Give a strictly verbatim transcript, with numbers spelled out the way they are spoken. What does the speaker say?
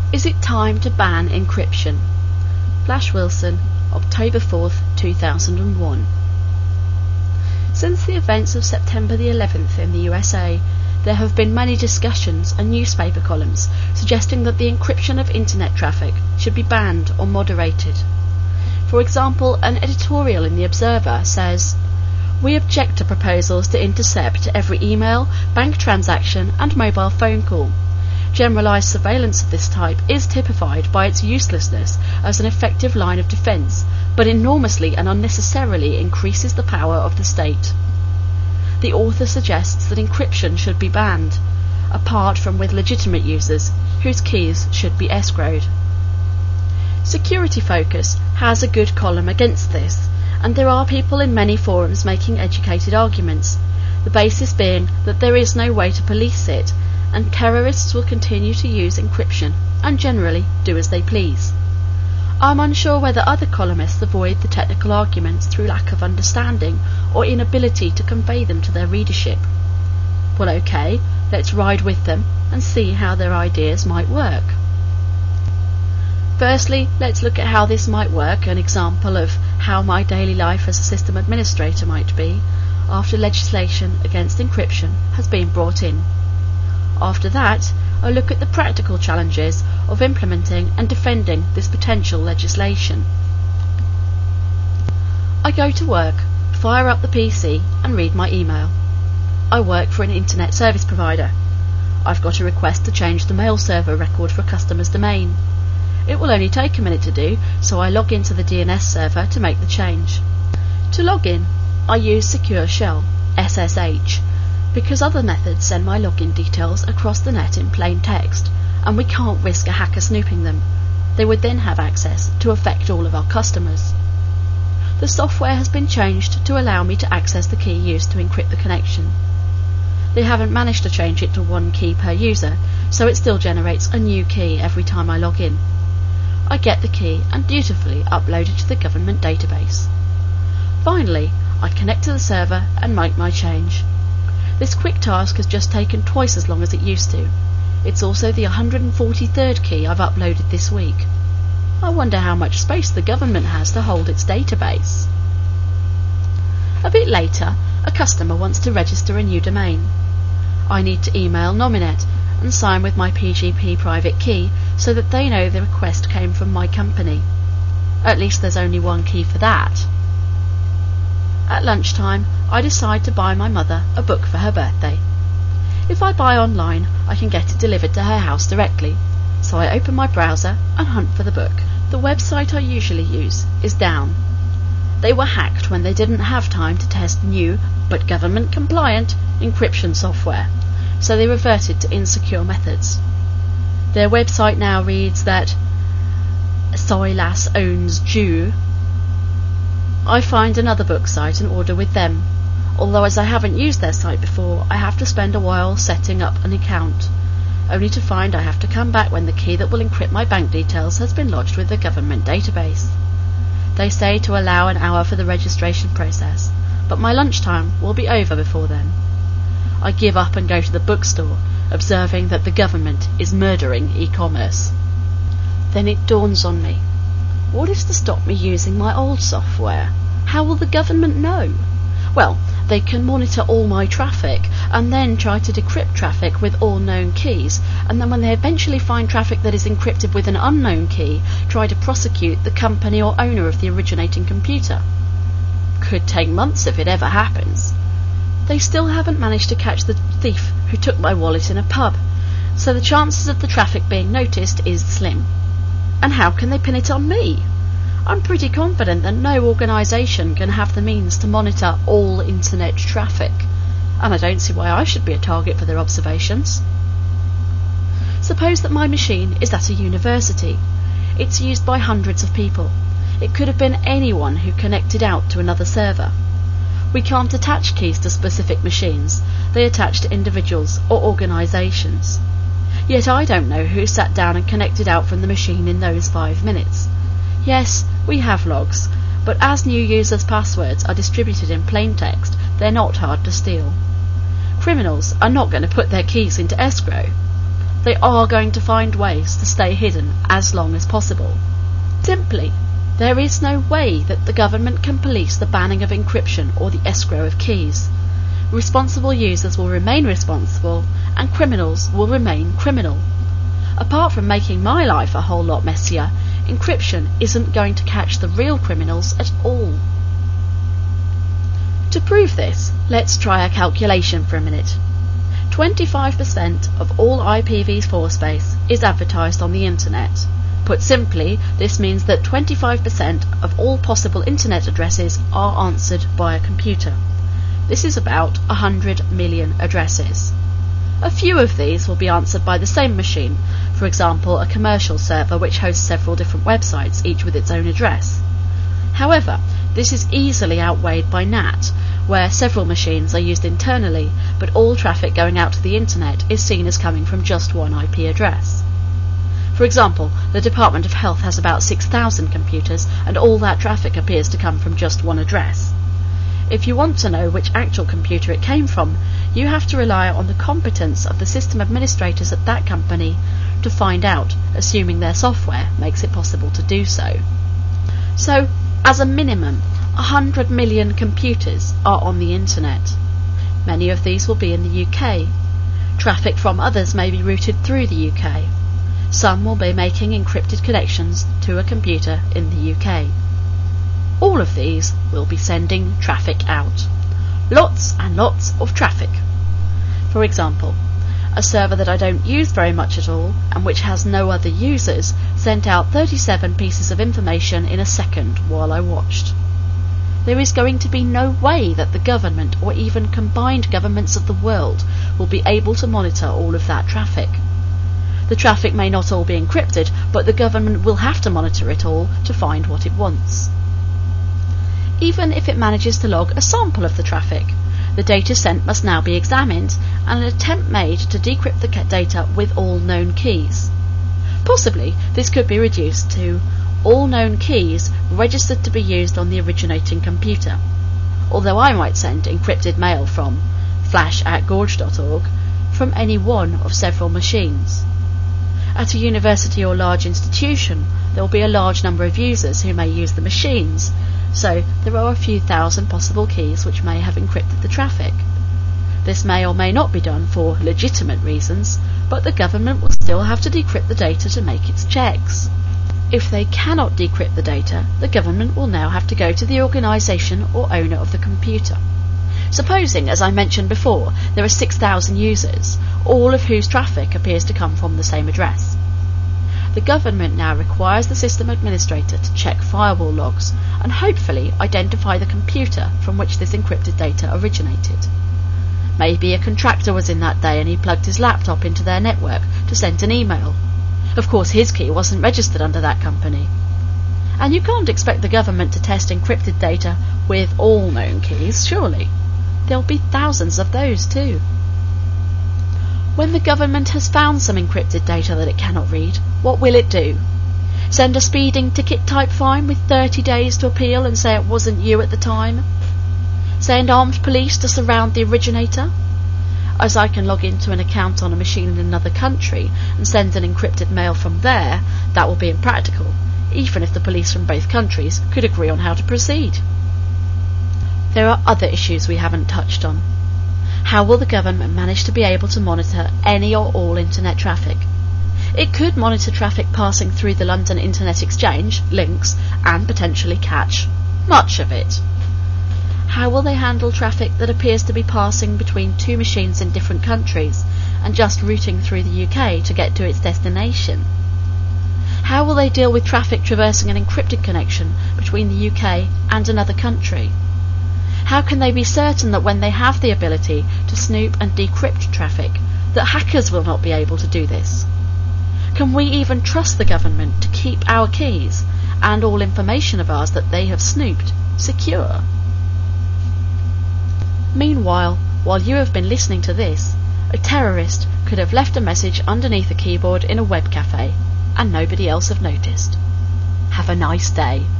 Is it time to ban encryption? Flash Wilson, October fourth, two thousand one. Since the events of September the eleventh in the U S A, there have been many discussions and newspaper columns suggesting that the encryption of internet traffic should be banned or moderated. For example, an editorial in The Observer says, "We object to proposals to intercept every email, bank transaction and mobile phone call. Generalised surveillance of this type is typified by its uselessness as an effective line of defence, but enormously and unnecessarily increases the power of the state." The author suggests that encryption should be banned, apart from with legitimate users, whose keys should be escrowed. Security Focus has a good column against this, and there are people in many forums making educated arguments, the basis being that there is no way to police it, and terrorists will continue to use encryption and generally do as they please. I'm unsure whether other columnists avoid the technical arguments through lack of understanding or inability to convey them to their readership. Well, okay, let's ride with them and see how their ideas might work. Firstly, let's look at how this might work, an example of how my daily life as a system administrator might be after legislation against encryption has been brought in. After that, I'll look at the practical challenges of implementing and defending this potential legislation. I go to work, fire up the P C and read my email. I work for an internet service provider. I've got a request to change the mail server record for a customer's domain. It will only take a minute to do, so I log into the D N S server to make the change. To log in, I use Secure Shell, S S H, because other methods send my login details across the net in plain text, and we can't risk a hacker snooping them. They would then have access to affect all of our customers. The software has been changed to allow me to access the key used to encrypt the connection. They haven't managed to change it to one key per user, so it still generates a new key every time I log in. I get the key and dutifully upload it to the government database. Finally, I connect to the server and make my change. This quick task has just taken twice as long as it used to. It's also the one hundred forty-third key I've uploaded this week. I wonder how much space the government has to hold its database. A bit later, a customer wants to register a new domain. I need to email Nominet and sign with my P G P private key so that they know the request came from my company. At least there's only one key for that. At lunchtime, I decide to buy my mother a book for her birthday. If I buy online, I can get it delivered to her house directly, so I open my browser and hunt for the book. The website I usually use is down. They were hacked when they didn't have time to test new, but government-compliant, encryption software, so they reverted to insecure methods. Their website now reads that Silas owns Jew. I find another book site and order with them, although as I haven't used their site before, I have to spend a while setting up an account, only to find I have to come back when the key that will encrypt my bank details has been lodged with the government database. They say to allow an hour for the registration process, but my lunchtime will be over before then. I give up and go to the bookstore, observing that the government is murdering e-commerce. Then it dawns on me. What is to stop me using my old software? How will the government know? Well, they can monitor all my traffic and then try to decrypt traffic with all known keys, and then when they eventually find traffic that is encrypted with an unknown key, try to prosecute the company or owner of the originating computer. Could take months if it ever happens. They still haven't managed to catch the thief who took my wallet in a pub, so the chances of the traffic being noticed is slim. And how can they pin it on me? I'm pretty confident that no organisation can have the means to monitor all internet traffic, and I don't see why I should be a target for their observations. Suppose that my machine is at a university. It's used by hundreds of people. It could have been anyone who connected out to another server. We can't attach keys to specific machines. They attach to individuals or organisations. Yet I don't know who sat down and connected out from the machine in those five minutes. Yes, we have logs, but as new users' passwords are distributed in plain text, they're not hard to steal. Criminals are not going to put their keys into escrow. they are going to find ways to stay hidden as long as possible. Simply, there is no way that the government can police the banning of encryption or the escrow of keys. Responsible users will remain responsible, and criminals will remain criminal. Apart from making my life a whole lot messier, encryption isn't going to catch the real criminals at all. To prove this, let's try a calculation for a minute. twenty-five percent of all I P v four space is advertised on the internet. Put simply, this means that twenty-five percent of all possible internet addresses are answered by a computer. This is about one hundred million addresses. A few of these will be answered by the same machine, for example a commercial server which hosts several different websites, each with its own address. However, this is easily outweighed by N A T, where several machines are used internally, but all traffic going out to the internet is seen as coming from just one I P address. For example, the Department of Health has about six thousand computers, and all that traffic appears to come from just one address. If you want to know which actual computer it came from, you have to rely on the competence of the system administrators at that company to find out, assuming their software makes it possible to do so. So, as a minimum, one hundred million computers are on the internet. Many of these will be in the U K. Traffic from others may be routed through the U K. Some will be making encrypted connections to a computer in the U K. All of these will be sending traffic out. Lots and lots of traffic. For example, a server that I don't use very much at all, and which has no other users, sent out thirty-seven pieces of information in a second while I watched. There is going to be no way that the government, or even combined governments of the world, will be able to monitor all of that traffic. The traffic may not all be encrypted, but the government will have to monitor it all to find what it wants. Even if it manages to log a sample of the traffic, the data sent must now be examined, and an attempt made to decrypt the data with all known keys. Possibly, this could be reduced to all known keys registered to be used on the originating computer, although I might send encrypted mail from flash at gorge dot org from any one of several machines. At a university or large institution, there will be a large number of users who may use the machines, so there are a few thousand possible keys which may have encrypted the traffic. This may or may not be done for legitimate reasons, but the government will still have to decrypt the data to make its checks. If they cannot decrypt the data, the government will now have to go to the organisation or owner of the computer. Supposing, as I mentioned before, there are six thousand users, all of whose traffic appears to come from the same address. The government now requires the system administrator to check firewall logs and hopefully identify the computer from which this encrypted data originated. Maybe a contractor was in that day and he plugged his laptop into their network to send an email. Of course, his key wasn't registered under that company. And you can't expect the government to test encrypted data with all known keys, surely. There'll be thousands of those too. When the government has found some encrypted data that it cannot read, what will it do? Send a speeding ticket type fine with thirty days to appeal and say it wasn't you at the time? Send armed police to surround the originator? As I can log into an account on a machine in another country and send an encrypted mail from there, that will be impractical, even if the police from both countries could agree on how to proceed. There are other issues we haven't touched on. How will the government manage to be able to monitor any or all internet traffic? It could monitor traffic passing through the London Internet Exchange, links, and potentially catch much of it. How will they handle traffic that appears to be passing between two machines in different countries and just routing through the U K to get to its destination? How will they deal with traffic traversing an encrypted connection between the U K and another country? How can they be certain that when they have the ability to snoop and decrypt traffic, that hackers will not be able to do this? Can we even trust the government to keep our keys and all information of ours that they have snooped secure? Meanwhile, while you have been listening to this, a terrorist could have left a message underneath a keyboard in a web cafe, and nobody else have noticed. Have a nice day.